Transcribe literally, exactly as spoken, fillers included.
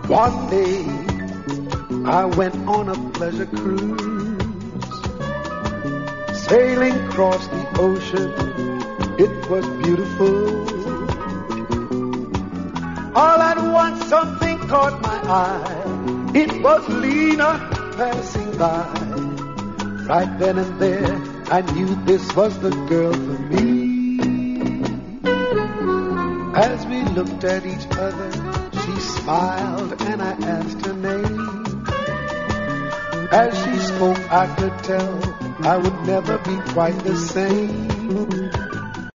One day I went on a pleasure cruise, sailing across the ocean. It was beautiful. All at once something caught my eye. It was Lena passing by. Right then and there I knew this was the girl for me. As we looked at each other, she smiled and I asked her name. As she spoke I could tell I would never be quite the same.